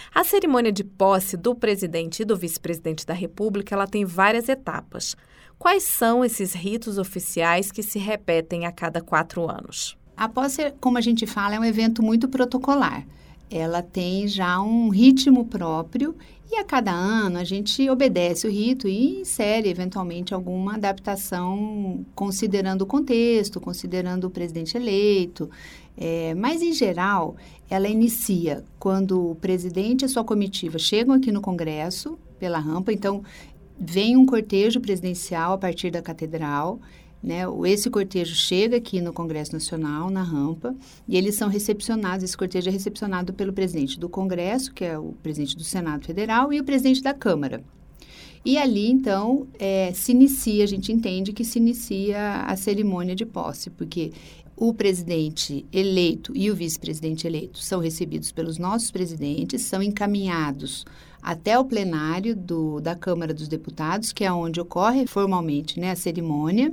A cerimônia de posse do presidente e do vice-presidente da República, ela tem várias etapas. Quais são esses ritos oficiais que se repetem a cada 4 anos? A posse, como a gente fala, é um evento muito protocolar. Ela tem já um ritmo próprio e a cada ano a gente obedece o rito e insere eventualmente alguma adaptação considerando o contexto, considerando o presidente eleito. Mas, em geral, ela inicia quando o presidente e a sua comitiva chegam aqui no Congresso, pela rampa. Então, vem um cortejo presidencial a partir da Catedral, né? Esse cortejo chega aqui no Congresso Nacional, na rampa, e eles são recepcionados, esse cortejo é recepcionado pelo presidente do Congresso, que é o presidente do Senado Federal, e o presidente da Câmara. E ali, então, se inicia, a gente entende que se inicia a cerimônia de posse, porque o presidente eleito e o vice-presidente eleito são recebidos pelos nossos presidentes, são encaminhados até o plenário da Câmara dos Deputados, que é onde ocorre formalmente, né, a cerimônia.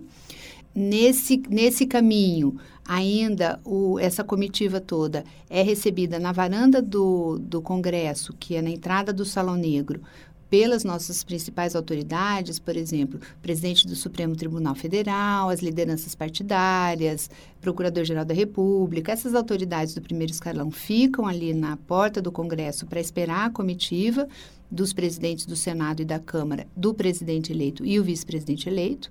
Nesse caminho, ainda essa comitiva toda é recebida na varanda do Congresso, que é na entrada do Salão Negro, pelas nossas principais autoridades, por exemplo, o presidente do Supremo Tribunal Federal, as lideranças partidárias, Procurador-Geral da República. Essas autoridades do primeiro escalão ficam ali na porta do Congresso para esperar a comitiva dos presidentes do Senado e da Câmara, do presidente eleito e o vice-presidente eleito.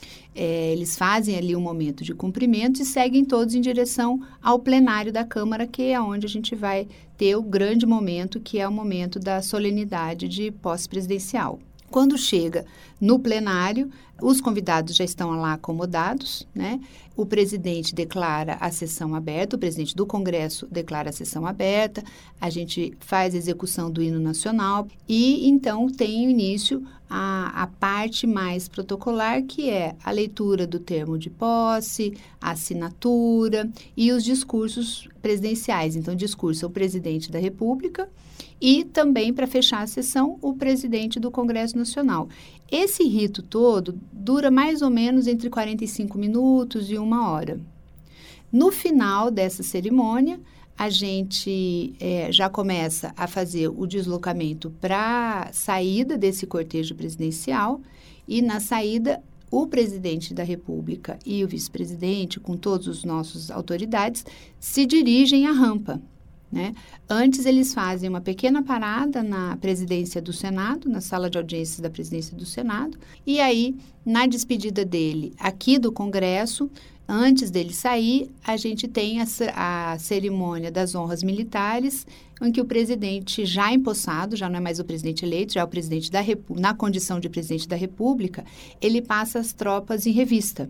Eles fazem ali um momento de cumprimento e seguem todos em direção ao plenário da Câmara, que é onde a gente vai ter o grande momento, que é o momento da solenidade de posse presidencial. Quando chega no plenário, os convidados já estão lá acomodados, né? O presidente declara a sessão aberta, o presidente do Congresso declara a sessão aberta, a gente faz a execução do hino nacional e, então, tem início a parte mais protocolar, que é a leitura do termo de posse, a assinatura e os discursos presidenciais. Então, discursa o presidente da República e também, para fechar a sessão, o presidente do Congresso Nacional. Esse rito todo dura mais ou menos entre 45 minutos e 1 hora. No final dessa cerimônia, a gente já começa a fazer o deslocamento para a saída desse cortejo presidencial e, na saída, o presidente da República e o vice-presidente, com todas as nossas autoridades, se dirigem à rampa, né? Antes, eles fazem uma pequena parada na presidência do Senado, na sala de audiências da presidência do Senado, e aí, na despedida dele aqui do Congresso, antes dele sair, a gente tem a cerimônia das honras militares, em que o presidente já empossado, já não é mais o presidente eleito, já é o presidente da República, na condição de presidente da República, ele passa as tropas em revista.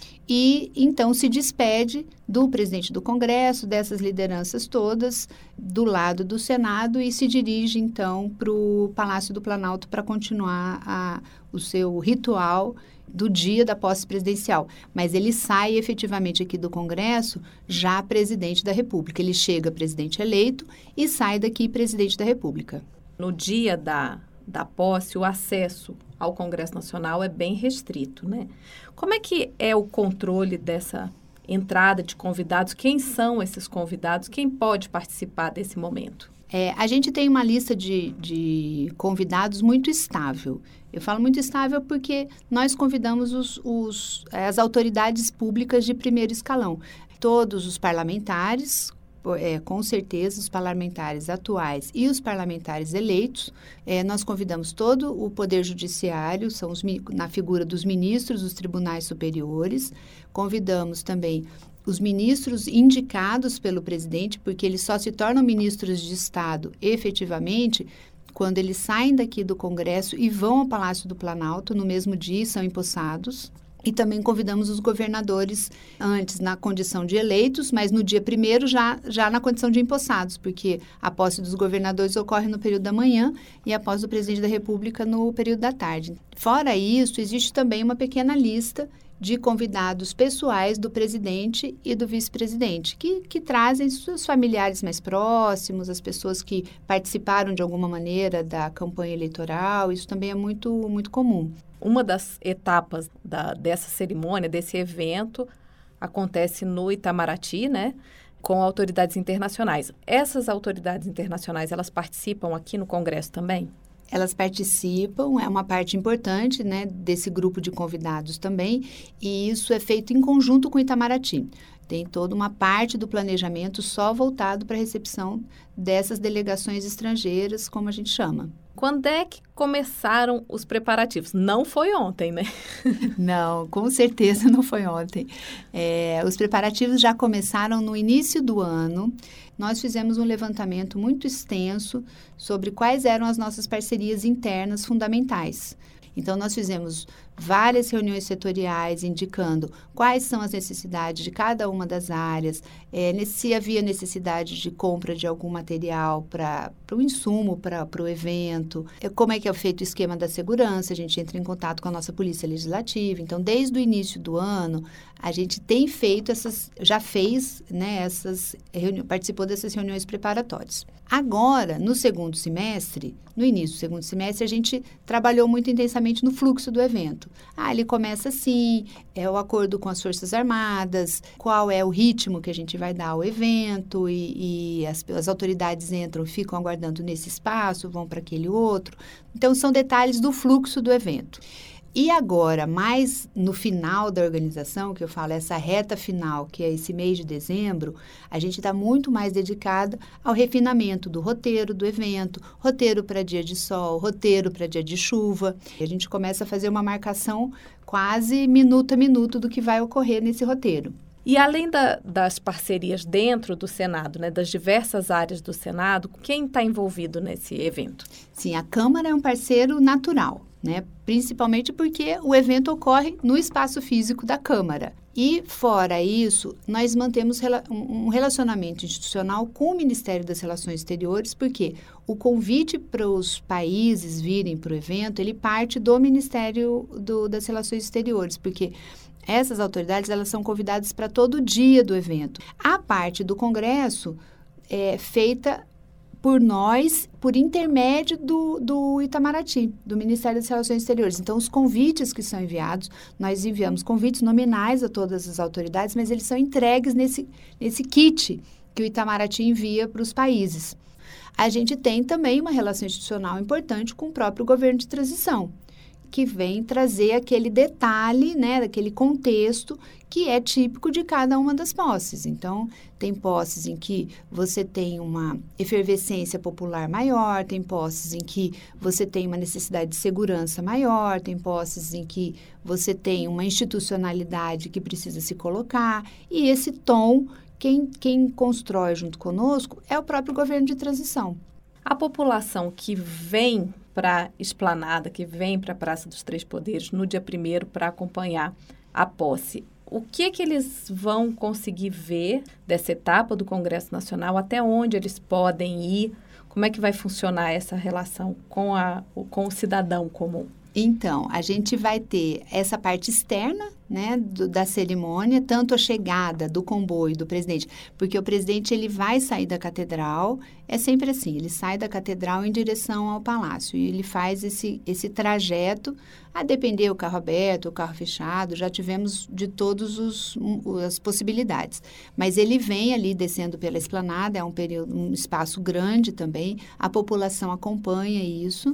E, então, se despede do presidente do Congresso, dessas lideranças todas, do lado do Senado e se dirige, então, para o Palácio do Planalto para continuar o seu ritual do dia da posse presidencial. Mas ele sai efetivamente aqui do Congresso já presidente da República. Ele chega presidente eleito e sai daqui presidente da República. No dia da posse, o acesso ao Congresso Nacional é bem restrito, né? Como é que é o controle dessa entrada de convidados? Quem são esses convidados? Quem pode participar desse momento? A gente tem uma lista de convidados muito estável. Eu falo muito estável porque nós convidamos as autoridades públicas de primeiro escalão. Todos os parlamentares, com certeza, os parlamentares atuais e os parlamentares eleitos. Nós convidamos todo o Poder Judiciário, na figura dos ministros dos tribunais superiores. Convidamos também os ministros indicados pelo presidente, porque eles só se tornam ministros de Estado efetivamente quando eles saem daqui do Congresso e vão ao Palácio do Planalto no mesmo dia e são empossados. E também convidamos os governadores antes na condição de eleitos, mas no dia 1º já na condição de empossados, porque a posse dos governadores ocorre no período da manhã e a posse do presidente da República no período da tarde. Fora isso, existe também uma pequena lista de convidados pessoais do presidente e do vice-presidente, que trazem seus familiares mais próximos, as pessoas que participaram de alguma maneira da campanha eleitoral. Isso também é muito, muito comum. Uma das etapas dessa cerimônia, desse evento, acontece no Itamaraty, né? com autoridades internacionais. Essas autoridades internacionais, elas participam aqui no Congresso também? Elas participam, é uma parte importante, né, desse grupo de convidados também, e isso é feito em conjunto com o Itamaraty. Tem toda uma parte do planejamento só voltado para a recepção dessas delegações estrangeiras, como a gente chama. Quando é que começaram os preparativos? Não foi ontem, né? Não, com certeza não foi ontem. Os preparativos já começaram no início do ano. Nós fizemos um levantamento muito extenso sobre quais eram as nossas parcerias internas fundamentais. Então, nós fizemos várias reuniões setoriais indicando quais são as necessidades de cada uma das áreas, se havia necessidade de compra de algum material para o insumo, para o evento, como é que é feito o esquema da segurança, a gente entra em contato com a nossa Polícia Legislativa. Então, desde o início do ano, a gente tem feito já fez, né, participou dessas reuniões preparatórias. Agora, no segundo semestre, no início do segundo semestre, a gente trabalhou muito intensamente no fluxo do evento. Ele começa assim, o acordo com as Forças Armadas, qual é o ritmo que a gente vai dar ao evento, e as autoridades entram, ficam aguardando nesse espaço, vão para aquele outro. Então, são detalhes do fluxo do evento. E agora, mais no final da organização, que eu falo, essa reta final, que é esse mês de dezembro, a gente está muito mais dedicado ao refinamento do roteiro do evento, roteiro para dia de sol, roteiro para dia de chuva. E a gente começa a fazer uma marcação quase minuto a minuto do que vai ocorrer nesse roteiro. E além das parcerias dentro do Senado, né, das diversas áreas do Senado, quem está envolvido nesse evento? Sim, a Câmara é um parceiro natural, né? Principalmente porque o evento ocorre no espaço físico da Câmara. E, fora isso, nós mantemos um relacionamento institucional com o Ministério das Relações Exteriores, porque o convite para os países virem para o evento, ele parte do Ministério das Relações Exteriores, porque essas autoridades, elas são convidadas para todo o dia do evento. A parte do Congresso é feita por nós, por intermédio do Itamaraty, do Ministério das Relações Exteriores. Então, os convites que são enviados, nós enviamos convites nominais a todas as autoridades, mas eles são entregues nesse kit que o Itamaraty envia para os países. A gente tem também uma relação institucional importante com o próprio governo de transição, que vem trazer aquele detalhe, né, daquele contexto que é típico de cada uma das posses. Então, tem posses em que você tem uma efervescência popular maior, tem posses em que você tem uma necessidade de segurança maior, tem posses em que você tem uma institucionalidade que precisa se colocar, e esse tom, quem constrói junto conosco é o próprio governo de transição. A população que vem para a Esplanada, que vem para a Praça dos Três Poderes no dia 1º para acompanhar a posse, o que eles vão conseguir ver dessa etapa do Congresso Nacional, até onde eles podem ir, como é que vai funcionar essa relação com o cidadão comum? Então, a gente vai ter essa parte externa, né, da cerimônia, tanto a chegada do comboio do presidente, porque o presidente ele vai sair da catedral, é sempre assim, ele sai da catedral em direção ao palácio e ele faz esse trajeto, a depender o carro aberto, o carro fechado, já tivemos de todas as possibilidades, mas ele vem ali descendo pela esplanada, é um espaço grande também, a população acompanha isso.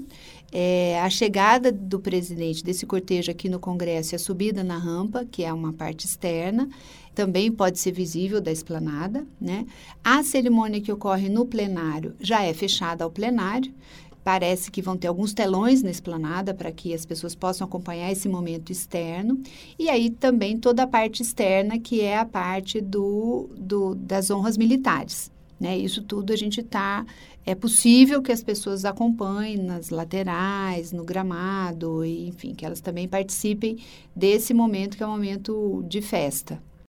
A chegada do presidente, desse cortejo aqui no Congresso, e a subida na rampa, que é uma parte externa, também pode ser visível da esplanada, né? A cerimônia que ocorre no plenário já é fechada ao plenário. Parece que vão ter alguns telões na esplanada para que as pessoas possam acompanhar esse momento externo. E aí também toda a parte externa, que é a parte das honras militares. Né? Isso tudo é possível que as pessoas acompanhem nas laterais, no gramado, e, enfim, que elas também participem desse momento que é um momento de festa.